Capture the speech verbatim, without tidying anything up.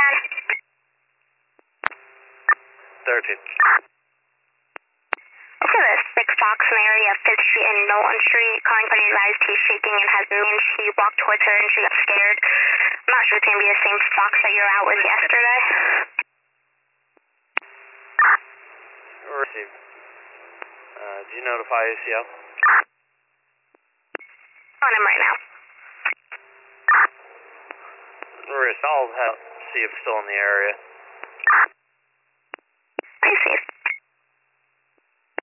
ten. thirteen. This is a six Fox in the area of fifth Street and Nolan Street. Calling for advised he's shaking and has been she walked towards her and she got scared. I'm not sure it's going to be the same Fox that you were out with yesterday. Received. Uh, do you notify A C L? On him right now. Risk, I'll help see if still in the area.